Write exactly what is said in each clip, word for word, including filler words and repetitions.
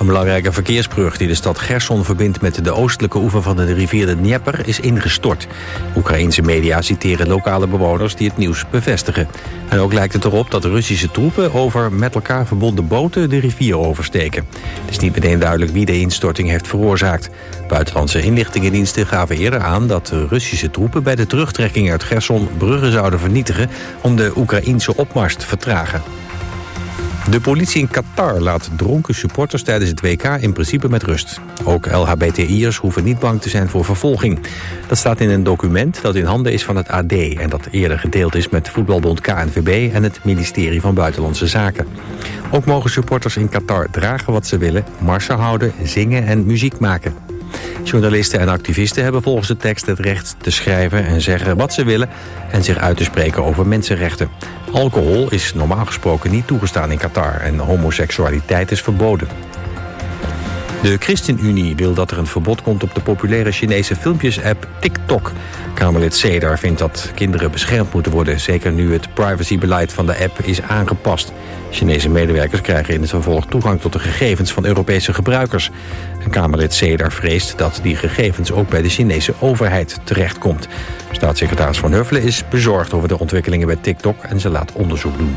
Een belangrijke verkeersbrug die de stad Gerson verbindt met de oostelijke oever van de rivier de Dnieper is ingestort. Oekraïense media citeren lokale bewoners die het nieuws bevestigen. En ook lijkt het erop dat Russische troepen over met elkaar verbonden boten de rivier oversteken. Het is niet meteen duidelijk wie de instorting heeft veroorzaakt. Buitenlandse inlichtingendiensten gaven eerder aan dat de Russische troepen bij de terugtrekking uit Gerson bruggen zouden vernietigen om de Oekraïense opmars te vertragen. De politie in Qatar laat dronken supporters tijdens het W K in principe met rust. Ook L H B T I'ers hoeven niet bang te zijn voor vervolging. Dat staat in een document dat in handen is van het A D... en dat eerder gedeeld is met voetbalbond K N V B en het ministerie van Buitenlandse Zaken. Ook mogen supporters in Qatar dragen wat ze willen, marsen houden, zingen en muziek maken. Journalisten en activisten hebben volgens de tekst het recht te schrijven en zeggen wat ze willen en zich uit te spreken over mensenrechten. Alcohol is normaal gesproken niet toegestaan in Qatar en homoseksualiteit is verboden. De ChristenUnie wil dat er een verbod komt op de populaire Chinese filmpjes-app TikTok. Kamerlid Seeder vindt dat kinderen beschermd moeten worden, zeker nu het privacybeleid van de app is aangepast. Chinese medewerkers krijgen in het vervolg toegang tot de gegevens van Europese gebruikers. En Kamerlid Seeder vreest dat die gegevens ook bij de Chinese overheid terechtkomt. Staatssecretaris Van Huffelen is bezorgd over de ontwikkelingen bij TikTok en ze laat onderzoek doen.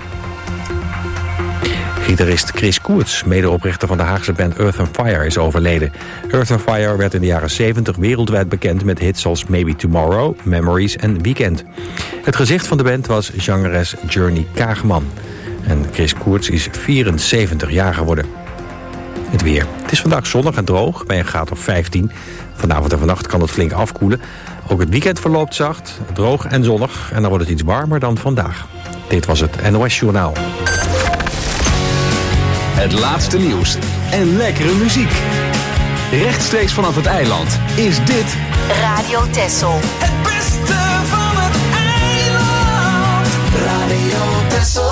Gitarist Chris Koerts, medeoprichter van de Haagse band Earth and Fire, is overleden. Earth and Fire werd in de jaren zeventig wereldwijd bekend met hits als Maybe Tomorrow, Memories en Weekend. Het gezicht van de band was zangeres Journey Kaagman. En Chris Koerts is vierenzeventig jaar geworden. Het weer. Het is vandaag zonnig en droog, bij een graad of vijftien. Vanavond en vannacht kan het flink afkoelen. Ook het weekend verloopt zacht, droog en zonnig. En dan wordt het iets warmer dan vandaag. Dit was het N O S Journaal. Het laatste nieuws en lekkere muziek. Rechtstreeks vanaf het eiland is dit Radio Texel. Het beste van het eiland. Radio Texel.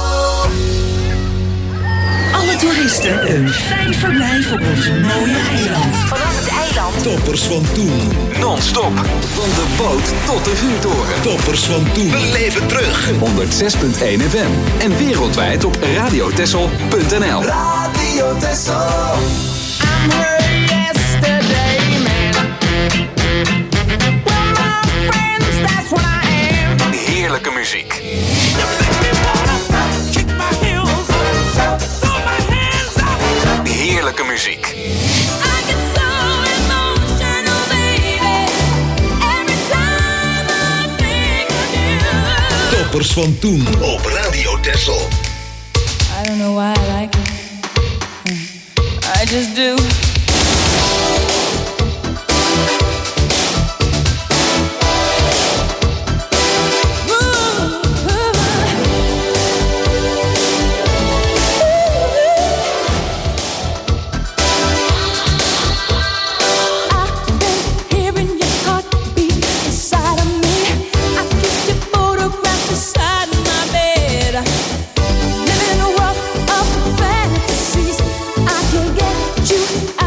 Alle toeristen een fijn verblijf op ons mooie eiland. Vanaf het eiland. Toppers van toen. non-stop. Van de boot tot de vuurtoren. Toppers van toen. We leven terug. honderd zes punt één F M. En wereldwijd op radiotessel punt n l. Radio Texel. I'm her yesterday man. Well, my friends, that's what I am. Heerlijke muziek. Heerlijke muziek. Toppers van toen op Radio Texel. I don't know why I like it. I just do. You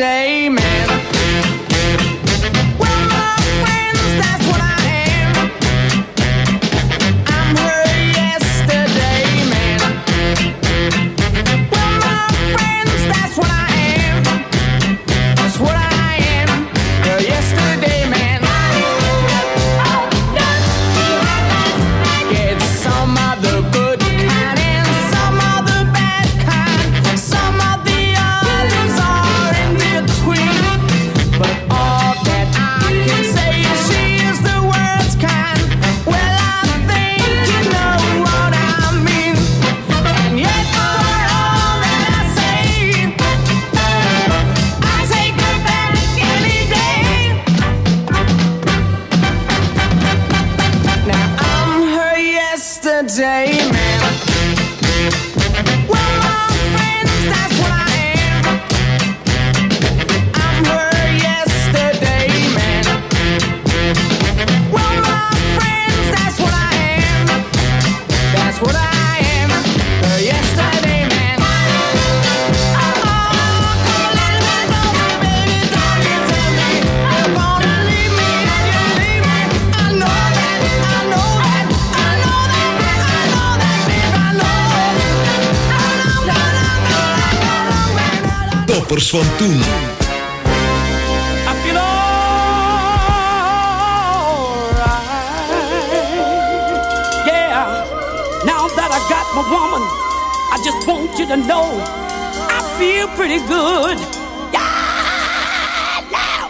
yesterday man. Well, my friends, that's what I am. I'm her yesterday man. Well, my friends, that's what I am. That's what I am. Her yesterday man. Get some of the good kind and some of the bad kind. Some of the others are in between. But all that I can say is she is the worst kind. Well, I think you know what I mean. And yet for all that I say, I take her back any day. Now I'm her yesterday man. Well, my friends, that's what I am. I'm her yesterday man. Well, my friends, that's what I am. That's what I am. Her yesterday man. Oh, come a little bit closer, baby. Don't you tell me you're gonna leave me and you leave me. I know that, I know that, I know that, I know that, babe, I know. I know, I know, I know, I know. Toppers van toen. I feel alright. Yeah. Now that I got my woman, I just want you to know I feel pretty good. Yeah. Now.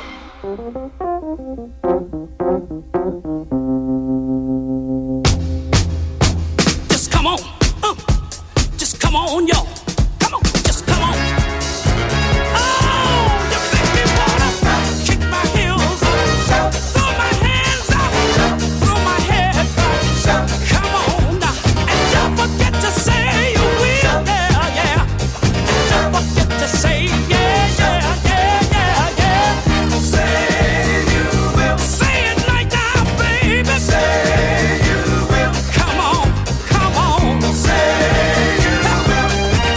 Just come on. Uh, just come on, y'all. Come on. Just come on. Oh, you make me wanna kick my heels up, throw my hands up, throw my head back. Come on now, and don't forget to say you will, yeah, yeah. And don't forget to say yeah, yeah, yeah, yeah, yeah. Say you will. Say it like that, baby. Say you will. Come on, come on. Say you will.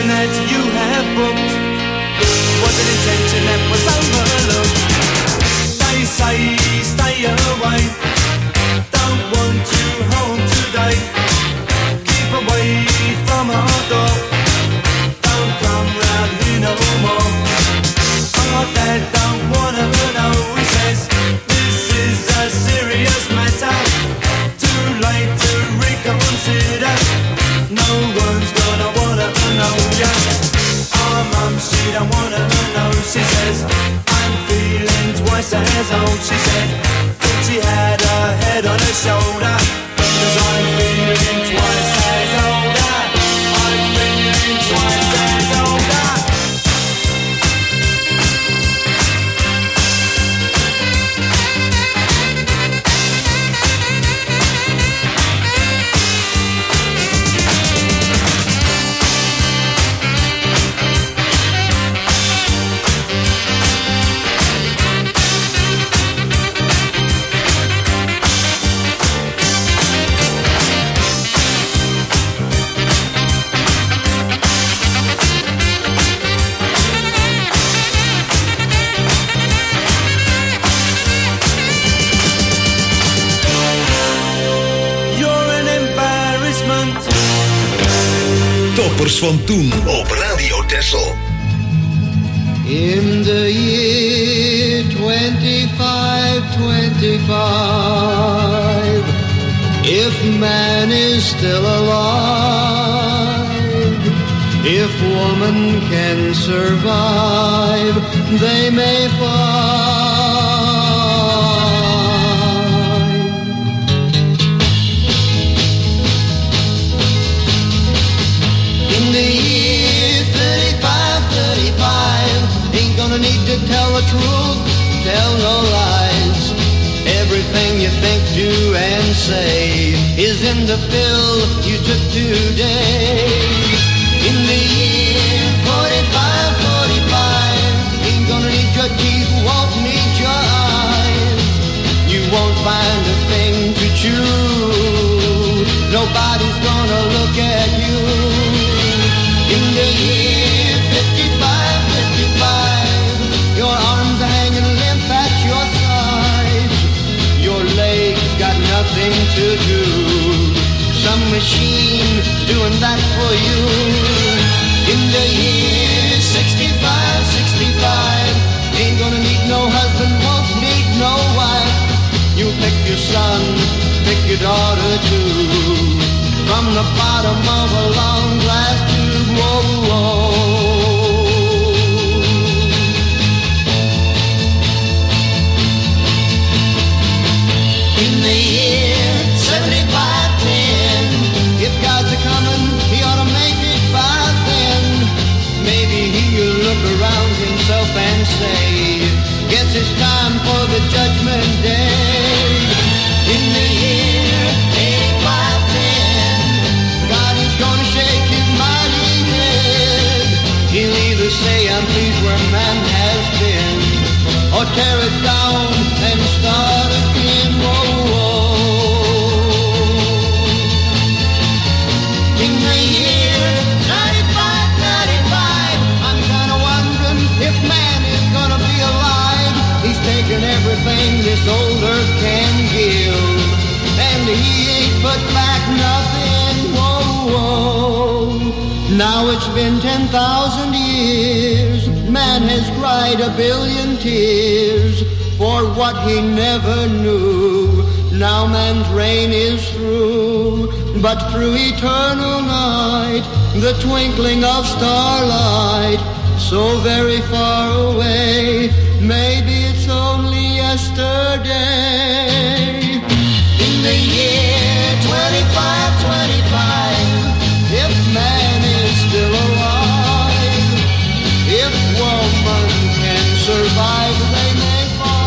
that you have booked was an intention that was overlooked. They say stay away, don't want you home today. Keep away from our door, don't come round here no more. Our dad don't wanna know, he says this is a serious matter. Too late to reconsider, no one's gonna wanna know ya. Our mum, she don't wanna know, she says I'm feeling twice as old. She said that she had her head on her shoulder, 'cause I'm feeling twice as older. I'm feeling twice as older. Toppers van toen op Radio Texel. In the year twenty-five twenty-five, if man is still alive, if woman can survive, they may find. In the year thirty-five thirty-five, ain't gonna need to tell the truth, tell no lies. Everything you think, do and say is in the pill you took today. In the year forty-five forty-five, ain't gonna need your teeth, won't need your eyes. You won't find a thing to chew, nobody's gonna look at you. In the year fifty-five fifty-five, your arms are hanging limp at your sides. Your legs got nothing to do, some machine doing that for you. In the year sixty-five sixty-five, ain't gonna need no husband, won't need no wife. You pick your son, pick your daughter too, from the bottom of a long glass tube. Whoa, whoa. In the year seventy-five ten, if God's a-comin', he ought to make it by then. Maybe he'll look around himself and say, guess it's time for the judgment day. In the year eighty-five ten, God is gonna shake his mighty head. He'll either say, I'm pleased where man has been, or tear it down and start again. Whoa, whoa. In the year ninety-five ninety-five, I'm kinda wondering if man is gonna be alive. He's taken everything this old earth can give, and he ain't put back nothing. Whoa, whoa. Now it's been ten thousand years, man has cried a billion tears for what he never knew. Now man's reign is through, but through eternal night, the twinkling of starlight, so very far away, maybe it's only yesterday. In the year twenty-five twenty-five, if man is still alive, if woman can survive, they may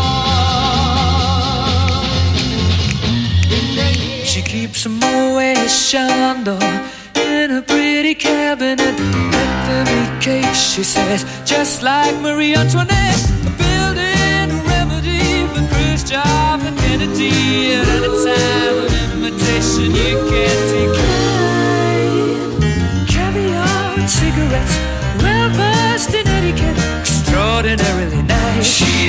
find. She keeps a Moet Chandon in a pretty cabinet, with me cake, she says, just like Marie Antoinette, building a remedy for Khrushchev and Kennedy. At any time, an invitation you can't decline. Caviar and cigarettes,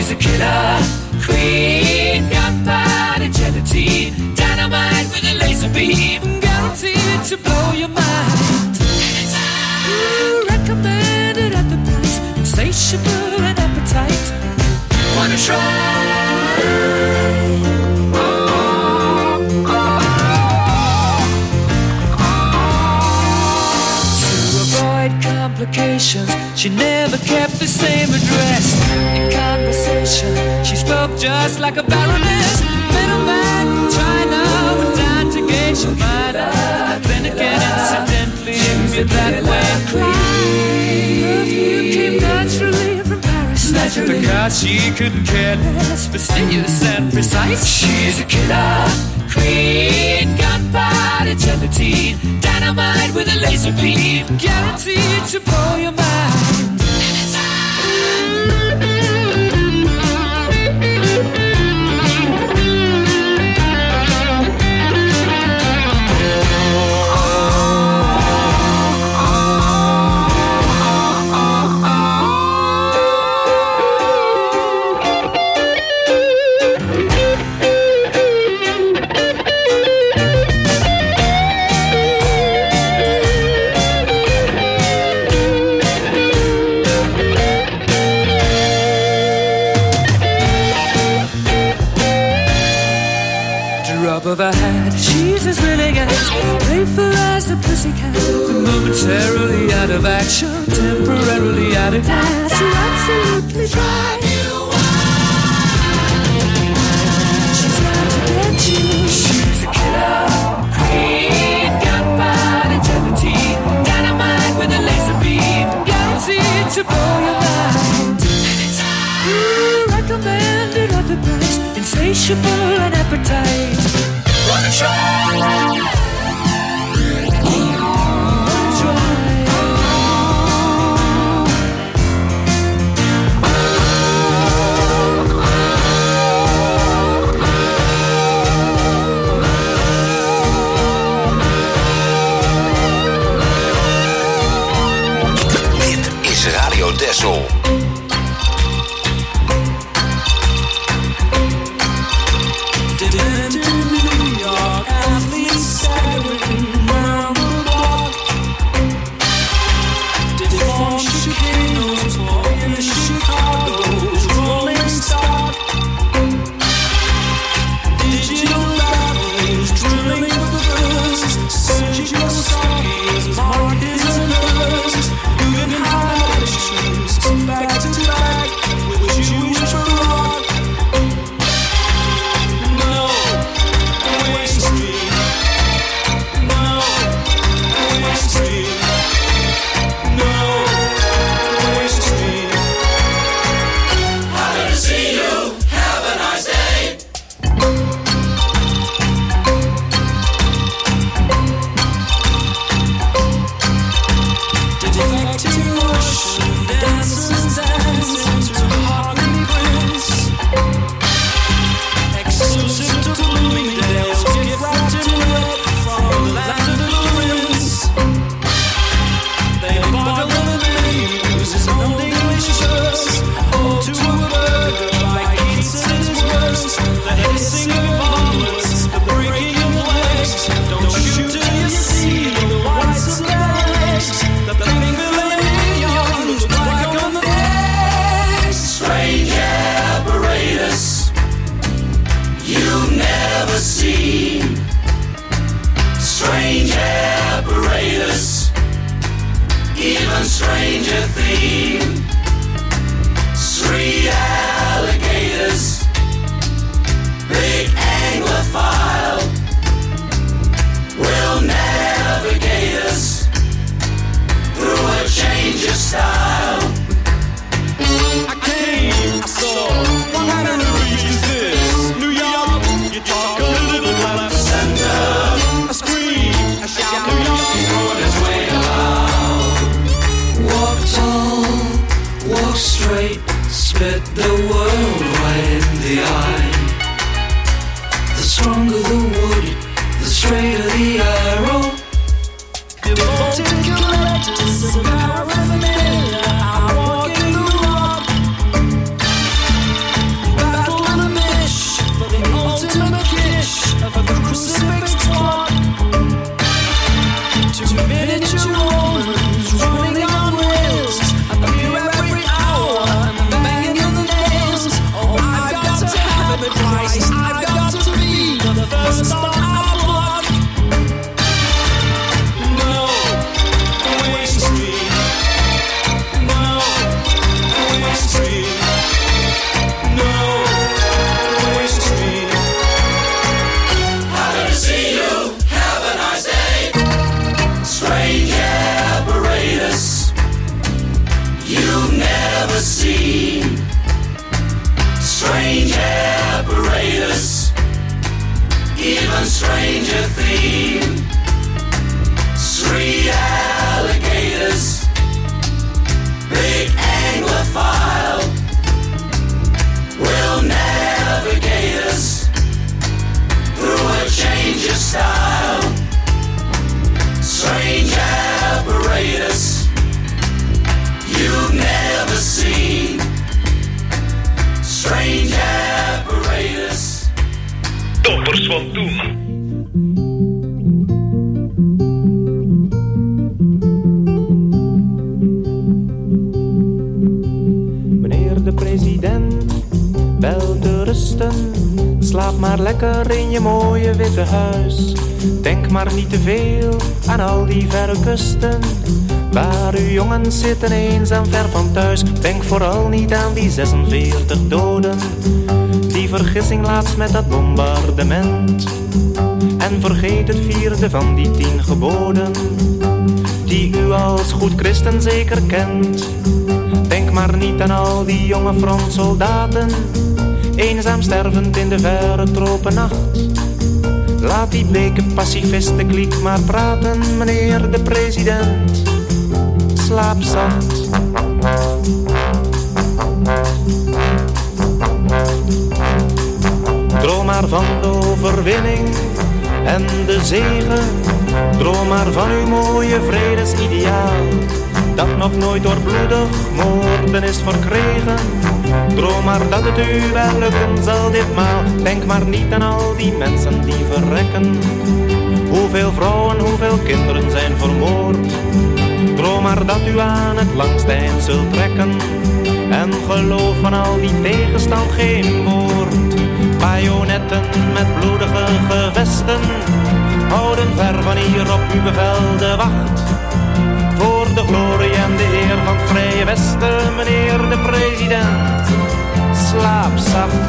She's a killer queen, gunpowder gelatine, dynamite with a laser beam, guaranteed to blow your mind. Ooh, recommended at the price, insatiable and appetite. Wanna try? Complications. She never kept the same address. In conversation, she spoke just like a baroness. Middleman from China went down to gauge your mind. Then again, incidentally, you're that way. Perfume came naturally from Paris. Naturally. Because she couldn't care less, fastidious and precise. She's a killer queen, gunpowder gelatine, dynamite with a laser beam, guaranteed to blow your mind. Of her hat, she's as willing as playful as the pussycat. Momentarily out of action, temporarily out of gas. You absolutely drive you wild. She's out to get you. She's a killer queen, gunpowder gelatine, dynamite with a laser beam, guaranteed to blow your mind. Ooh, recommended at the price, insatiable and appetite. Wanna try? Dit is Radio Texel. greatest you've never seen. Strange apparatus, even stranger theme. Three alligators, big anglophile, will navigate us through a change of style. Strange apparatus you've never seen. Strange apparatus. Toppers van toen. Meneer de president, wel te rusten. Slaap maar lekker in je mooie witte huis. Denk maar niet te veel aan al die verre kusten, waar uw jongens zitten eenzaam ver van thuis. Denk vooral niet aan die zesenveertig doden, die vergissing laatst met dat bombardement. En vergeet het vierde van die tien geboden, die u als goed christen zeker kent. Denk maar niet aan al die jonge frontsoldaten, eenzaam stervend in de verre tropennacht. Laat die bleke pacifistenkliek maar praten, meneer de president. Slaap zacht. Droom maar van de overwinning en de zegen. Droom maar van uw mooie vredesideaal, dat nog nooit door bloedig moorden is verkregen. Droom maar dat het u wel lukken zal ditmaal. Denk maar niet aan al die mensen die verrekken. Hoeveel vrouwen, hoeveel kinderen zijn vermoord. Droom maar dat u aan het langste eind zult trekken. En geloof van al die tegenstand geen woord. Bajonetten met bloedige gevesten houden ver van hier op uw bevel de wacht. Voor de glorie en de eer van het Vrije Westen, meneer de president. Slaap zacht.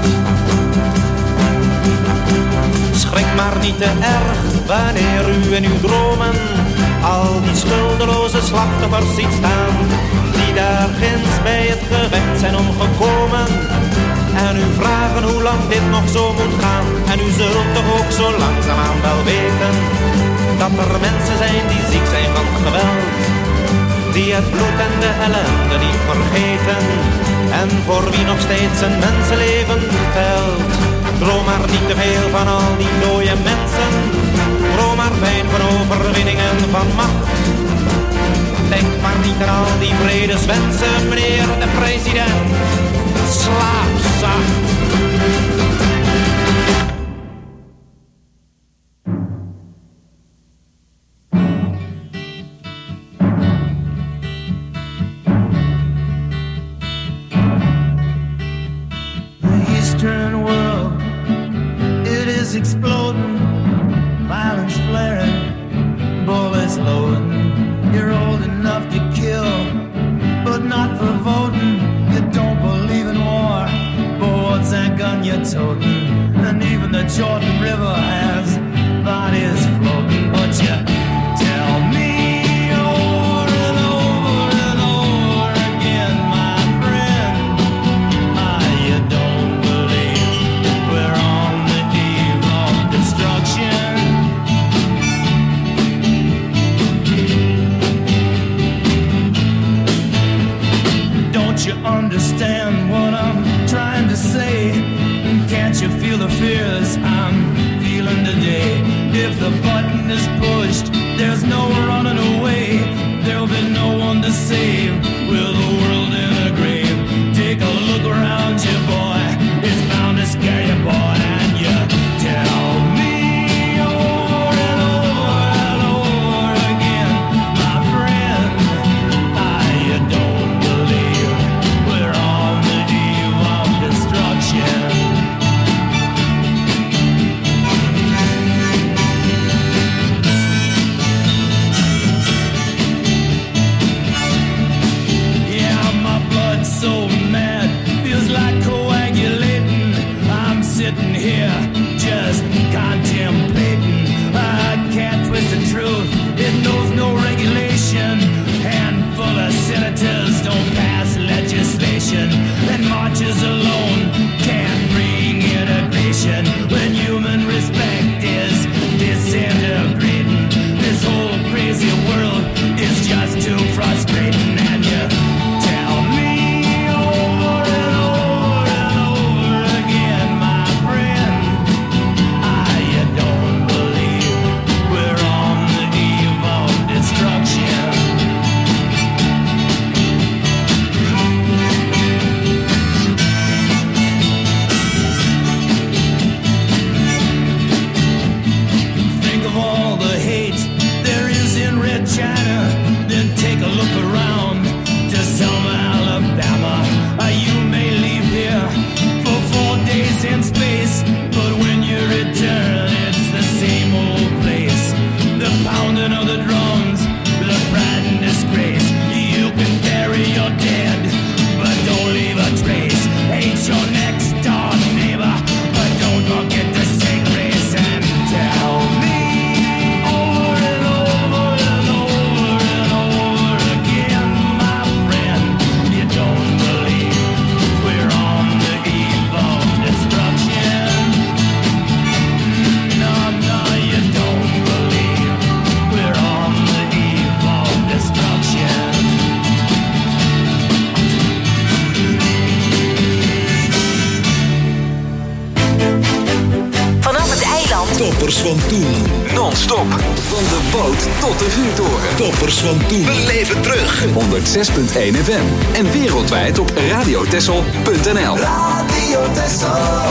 Schrik maar niet te erg wanneer u in uw dromen al die schuldeloze slachtoffers ziet staan, die daar ginds bij het gevecht zijn omgekomen. En u vragen hoe lang dit nog zo moet gaan. En u zult toch ook zo langzaamaan wel weten dat er mensen zijn die ziek zijn van geweld, die het bloed en de ellende niet vergeten, en voor wie nog steeds een mensenleven telt. Droom maar niet te veel van al die dode mensen. Droom maar fijn van overwinningen van macht. Denk maar niet aan al die vredeswensen, meneer de president. Slaap zacht. Exploding, violence flaring, bullets loading. You're old enough to kill, but not for voting. You don't believe in war, but what's that gun you're toting? And even the Jordan River has bodies floating. But you tell me over and over and over again, my friend, ah, you don't believe we're on the eve of destruction. Don't you understand what I'm trying to say? Can't you feel the fears I'm feeling today? If the button is pushed, there's no running away. There'll be no one to save with the world in a grave. Take a look around you, boy. It's bound to scare you, boy. And you tell me over and over and over again, my friend, ah, you don't believe we're on the eve of destruction. Toppers van toen. Non-stop. Van de boot tot de vuurtoren. Toppers van toen. Beleef het terug. honderdzes komma één F M. En wereldwijd op radiotessel punt n l. Radio Tessel.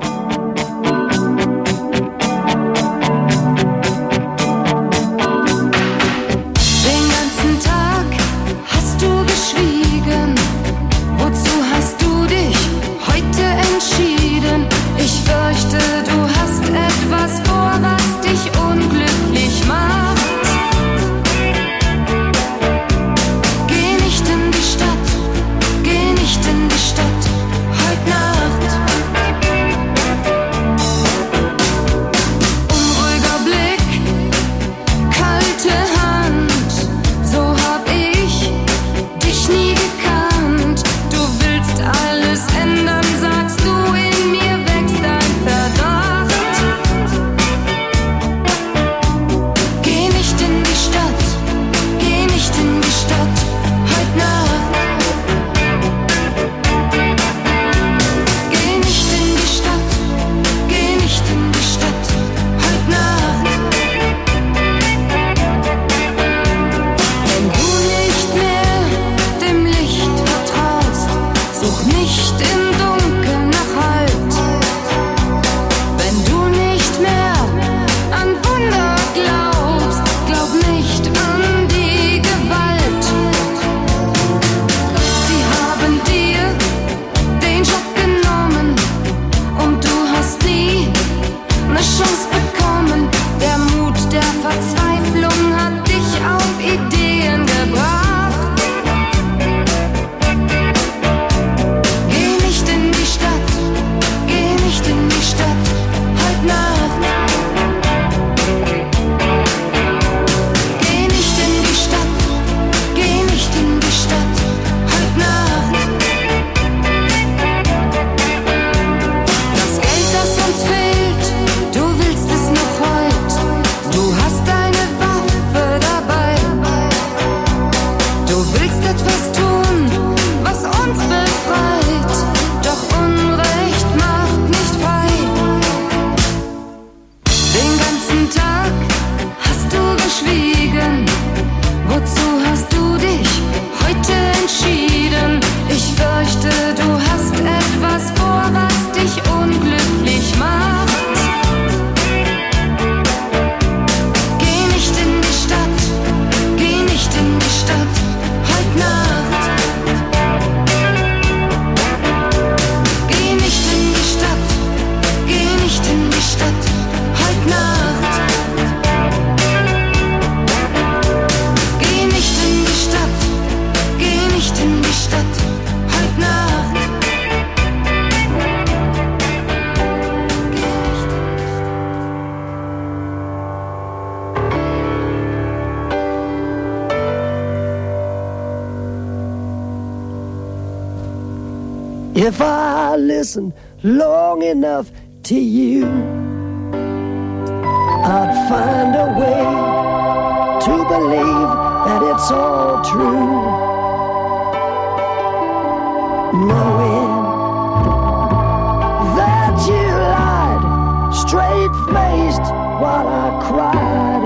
If I listen long enough to you, I'd find a way to believe that it's all true. Knowing that you lied straight-faced while I cried,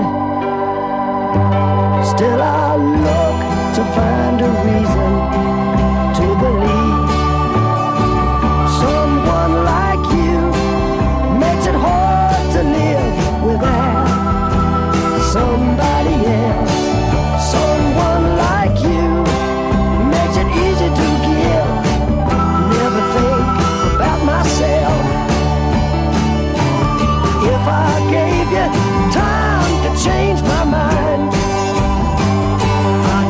still I look to find a reason to believe. Someone like you makes it hard to live without somebody else. Someone like you makes it easy to give. Never think about myself. If I gave you time to change my mind, I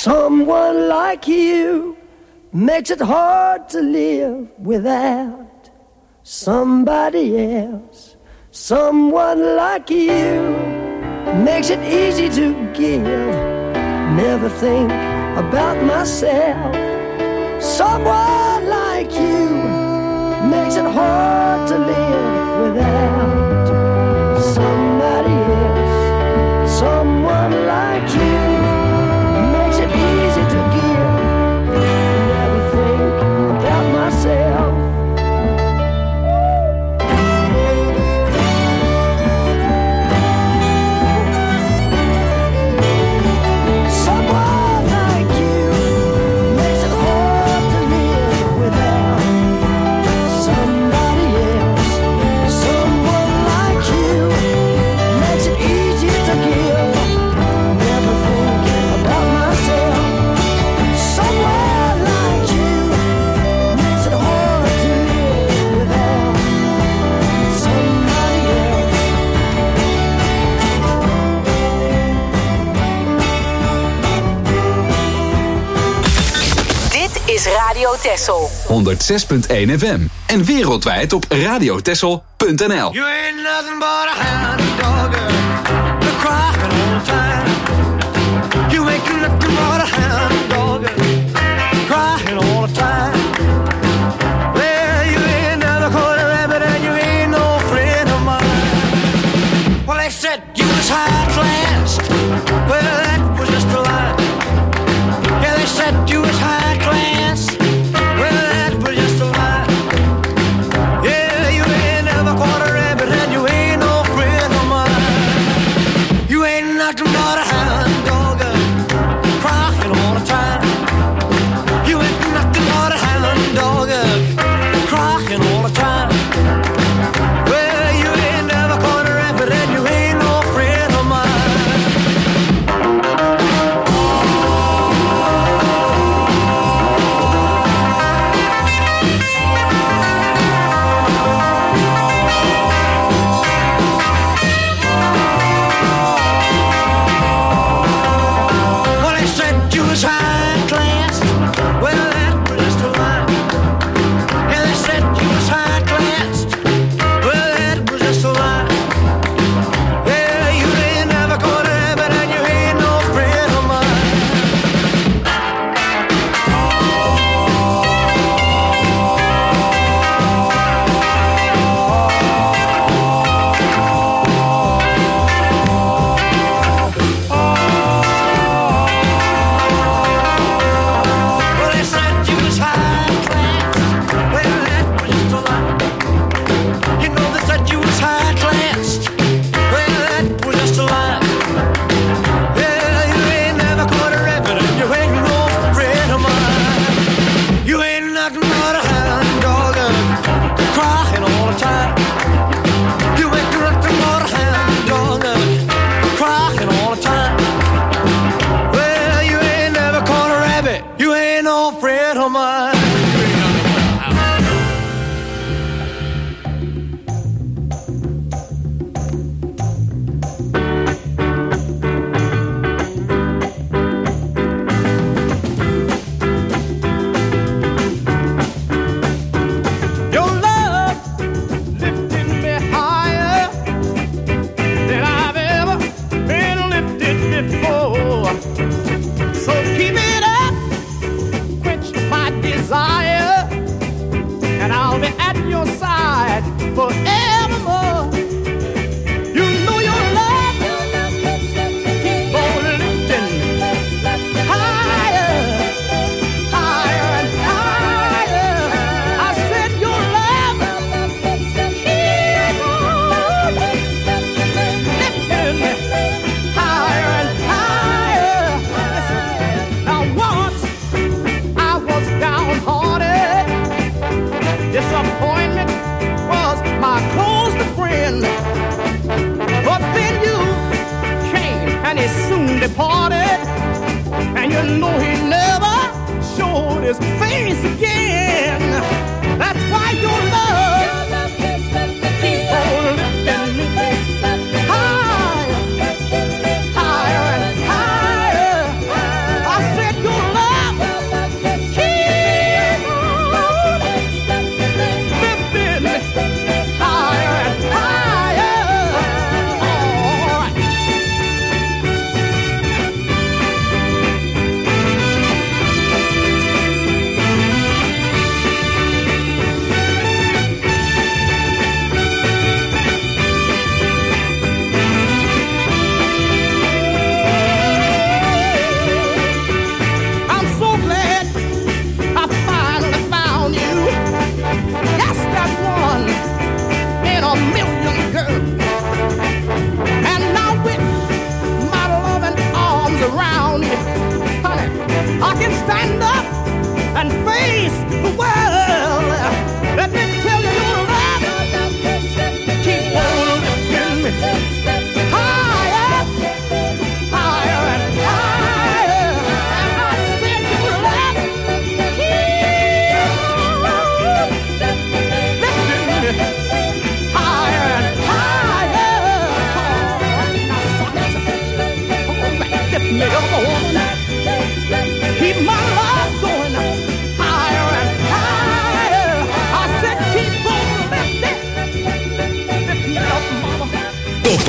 Someone like you makes it hard to live without somebody else. Someone like you makes it easy to give. Never think about myself. Someone like you makes it hard to live without somebody else. Someone like you makes it easy to give. Never think about myself. Someone like you makes it hard to live without somebody else. Someone like you makes it easy to give. Never think about myself. Someone like you makes it hard to live without somebody else. Dit is Radio Texel. honderd zes punt één F M. En wereldwijd op radiotessel punt n l. You ain't nothing but a hound dog, you're crying all the time. You ain't nothing but a hound dog, crying all the time. Well, you ain't never caught a rabbit and you ain't no friend of mine. Well, they said you was high class. Well, that was just a lie. Yeah, they said you was high class. Well, that was just a lie. Yeah, you ain't never caught a rabbit and you ain't no friend of mine.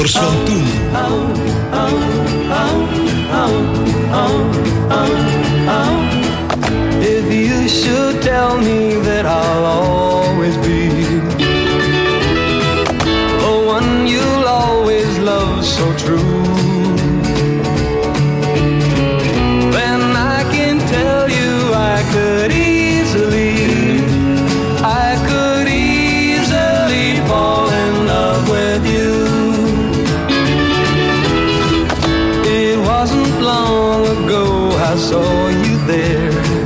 toppers van toen. If you should tell me that I'll always be the one you'll always love so true, then I can tell you I could easily, I could easily fall in love with you. It wasn't long ago I saw you there,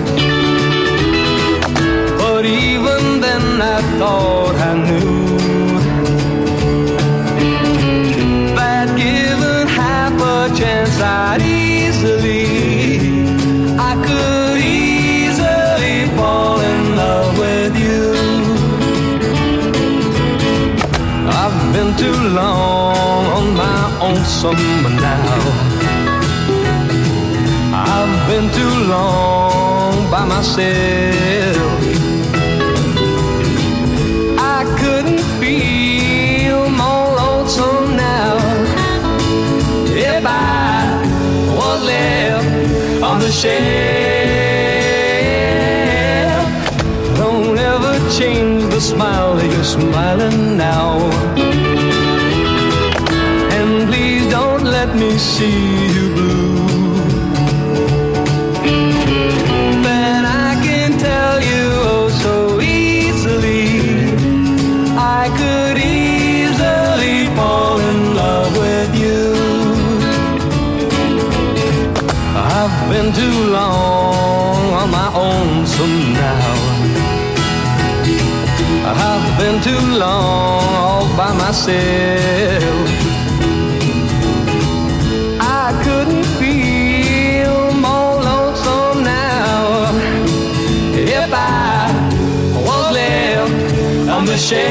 but even then I thought I knew that given half a chance I'd easily, I could easily fall in love with you. I've been too long on my own summer now, I've been too long by myself. I couldn't feel more lonesome now if I was left on the shelf. Don't ever change the smile that you're smiling now, and please don't let me see you blue. Then I can tell you oh so easily, I could easily fall in love with you. I've been too long on my own so now, I've been too long all by myself. I couldn't feel more lonesome now if I was left on the shelf.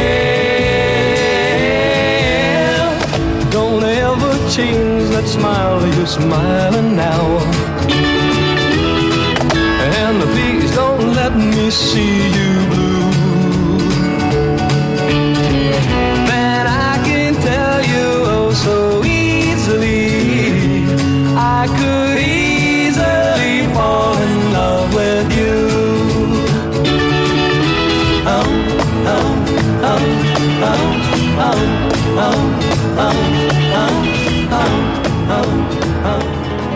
Don't ever change that smile that you're smiling now, and please don't let me see you blue. Then I can tell you oh so easily, I could easily fall in love with you. Oh, oh, oh, oh, oh, oh, oh, oh, oh, oh, oh.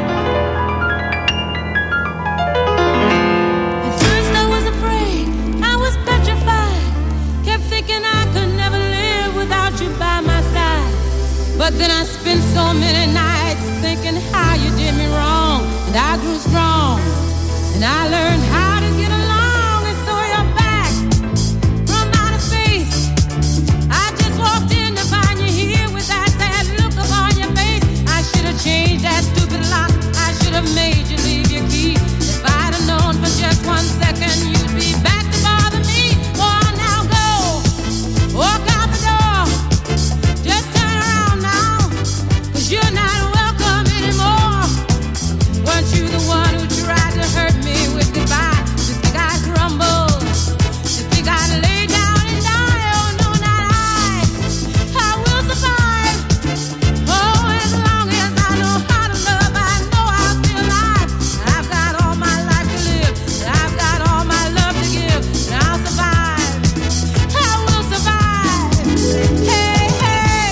At first I was afraid, I was petrified, kept thinking I could never live without you by my side. But then I spent so many nights thinking how you did me wrong, and I grew strong, and I learned how to get along, and so you're back from outer space. I just walked in to find you here with that sad look upon your face. I should have changed that stupid lock, I should have made you leave your key. If I'd have known for just one second you'd be back to bother me. Oh, now go, walk out the door, just turn around now, 'cause you're not welcome anymore. Weren't you the one who tried to hurt me with goodbye? You think I'd crumble? You think I'd lay down and die? Oh no, not I. I will survive. Oh, as long as I know how to love, I know I'll be alive. I've got all my life to live, and I've got all my love to give, and I'll survive. I will survive. Hey, hey.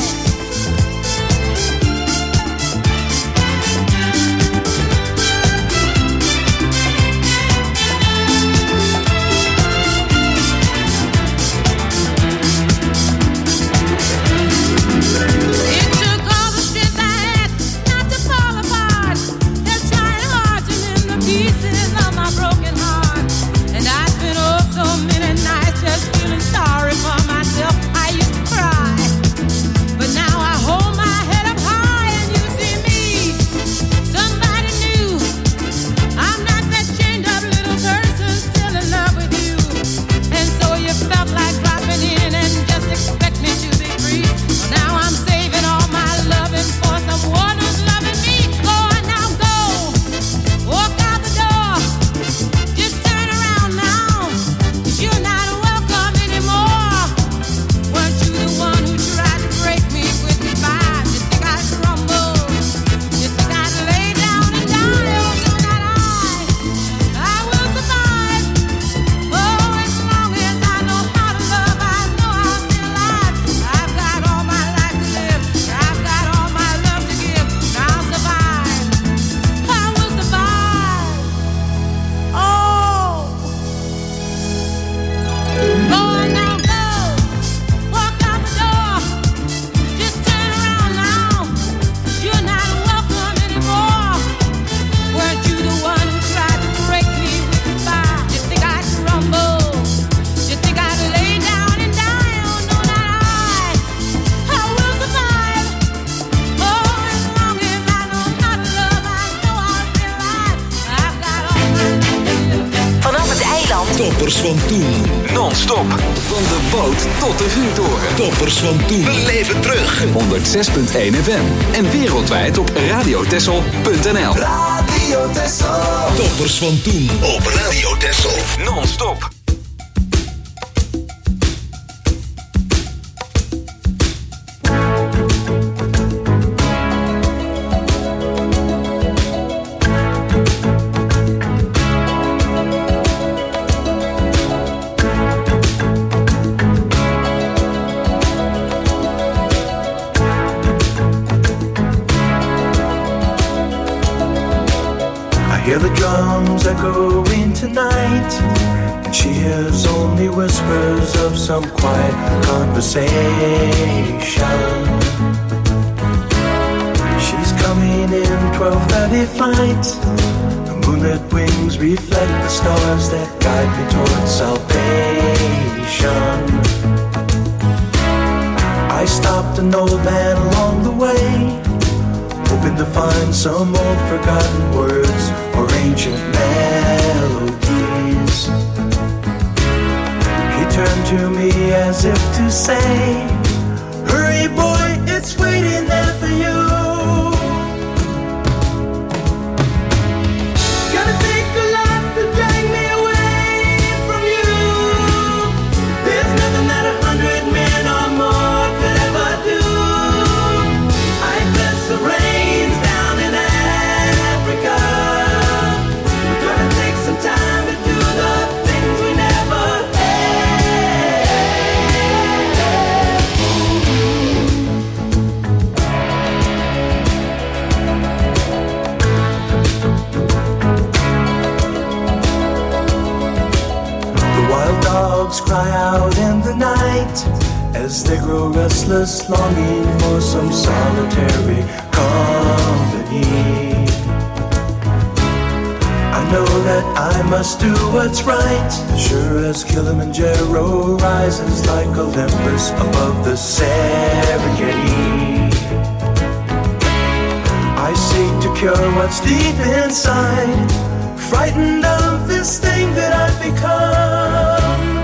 It took all the strength I had not to fall apart, and trying hard to mend the pieces of my broken heart. And I spent oh so many nights just feeling sorry for myself. I used to cry, but now I hold my head up high and you see me, somebody new. I'm not that chained up little person still in love with you. And so you felt like dropping in and just expect me to be free. Well, now I'm saving all my loving for someone who's loving me. Go on now, go, walk out the door, Toppers van toen. Non-stop. Van de boot tot de vuurtoren. Toppers van toen. We leven terug. honderd zes komma één F M. En wereldwijd op radiotessel punt n l. Radio Texel. Toppers van toen op Radio Texel. Non-stop. Hear the drums echoing tonight, and she hears only whispers of some quiet conversation. She's coming in twelve thirty flight. The moonlit wings reflect the stars that guide me towards salvation. I stopped an old man along the way, hoping to find some old forgotten words or ancient melodies. He turned to me as if to say, hurry boy, it's waiting there for you. It's gonna take a lot to drag me away from you. There's nothing that a hundred men or more could ever do. I bless the rains down in Africa. We're gonna take some time to do the things we never The wild dogs cry out in the night as they grow restless, longing for some solitary company. I know that I must do what's right, sure as Kilimanjaro rises like Olympus above the Serengeti. I seek to cure what's deep inside, frightened of this thing that I've become.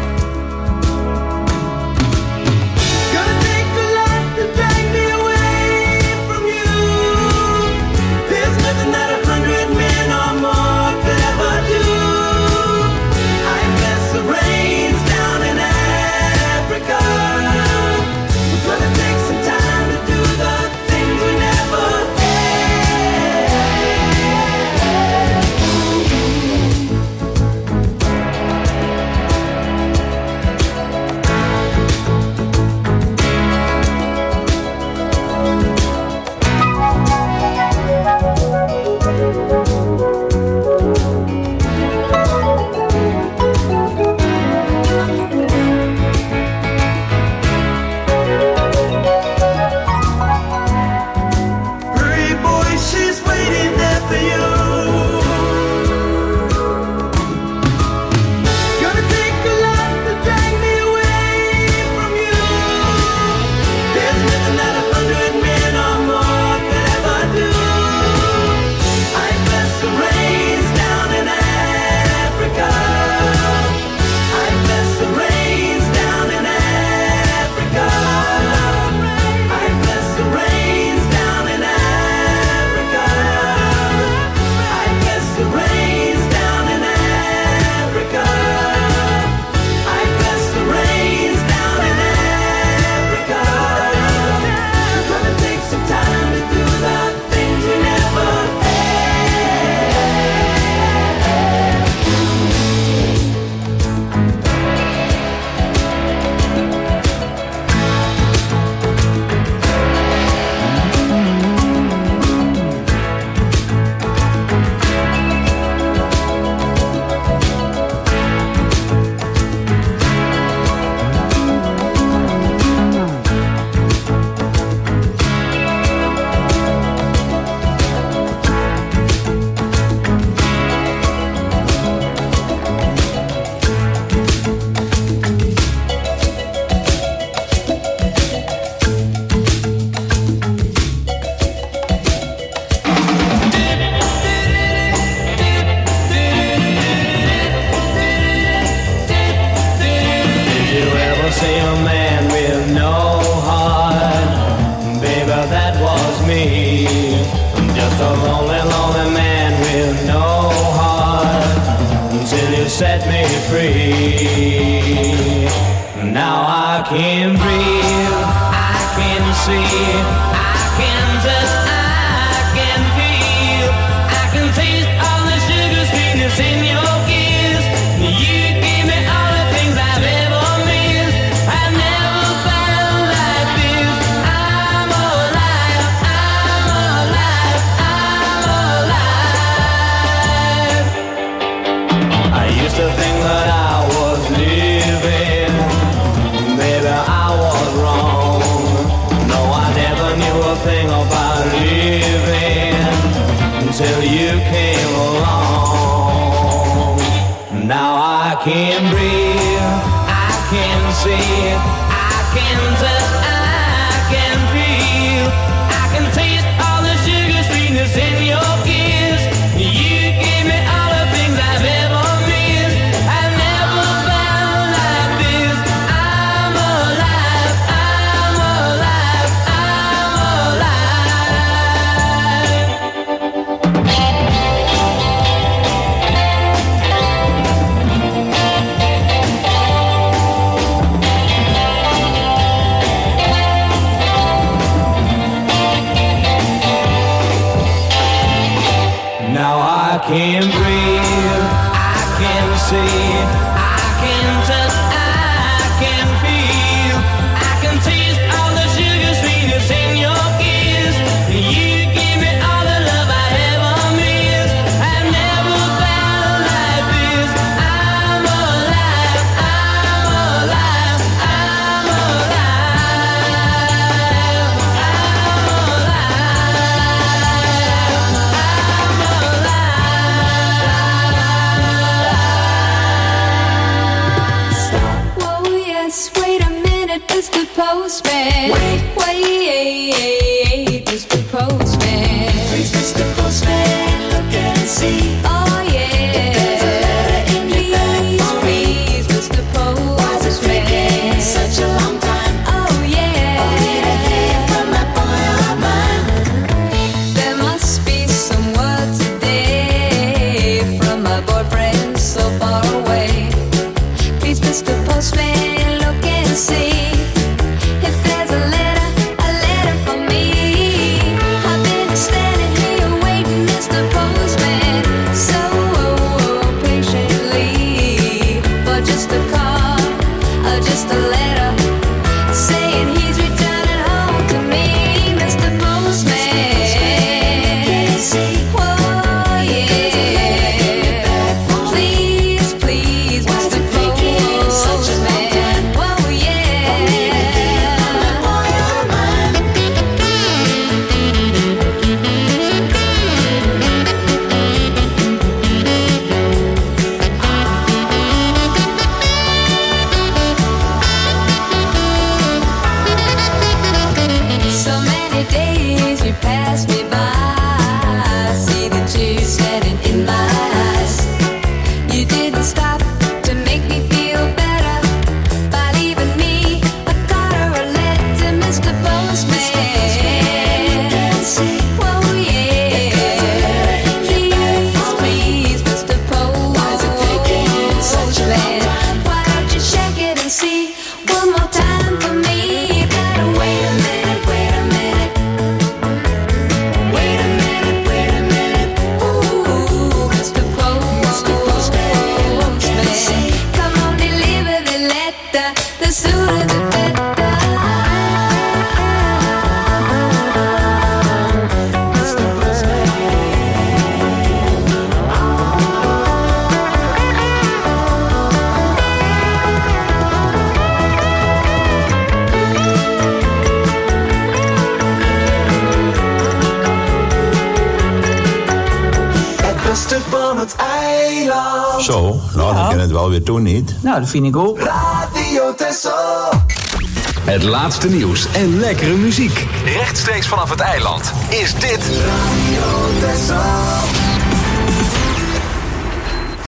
Gonna take a lot to drag me away from you. There's nothing that a hundred men or more could ever do. I bless the rains down in Africa. We're gonna take some time to do the things we never had. set me free. Now I can breathe, I can see, I can touch, I can feel, I can taste all the sugar sweetness in your kiss. You give me all the things I've ever missed. I've never felt like this. I'm alive, I'm alive, I'm alive. I used to think that I was living, baby, I was wrong. No, I never knew a thing about living until you came along. Now I can breathe, I can see, I can touch, I can feel, I can taste all the sugar sweetness in your kiss. You give me all the things I've ever missed. I've never felt like this. I'm alive, I'm alive, I'm alive. Now I can breathe, I can see, I can touch, I can feel, I can taste all the sugar sweetness in your kiss. You give me all the love I ever missed. I've never felt like this. I'm alive, I'm alive, I'm alive, Whoa, yes, wait a minute, Mister Postman. Wait, wait, Mister Postman. Please, Mister Postman, look and see. Oh, yeah. There's a letter in your bag for me. Please, Mister Postman. Why's it taking such a long time? Oh, yeah. Only to hear from that boy of mine. There must be some word today from my boyfriend so far away. Please, Mister Postman, look and see if there's a letter, a letter for me. I've been standing here waiting, Mister Postman, so patiently for just a call, or just a letter saying he's returning home to me, Mister Postman. Whoa, yeah. Please, please, Mister Postman. Whoa, yeah. So many days you pass me by. I see the tears standing in my eyes. You didn't stop to make me feel better by leaving me a card or a letter, Mister Postman. Whoa, yeah. Please, please, Mister Postman. Why don't you check it and see one more time for me? You gotta wait a minute, wait a minute. Wait a minute, wait a minute. Ooh, Mister Postman. Come on, deliver the letter. The sooner the better. Mister Postman. Het beste van het eiland. Zo, nou dan kan het wel weer doen, niet? Nou, dat vind ik ook. Radio Texel. Het laatste nieuws en lekkere muziek. Rechtstreeks vanaf het eiland is dit Radio Texel.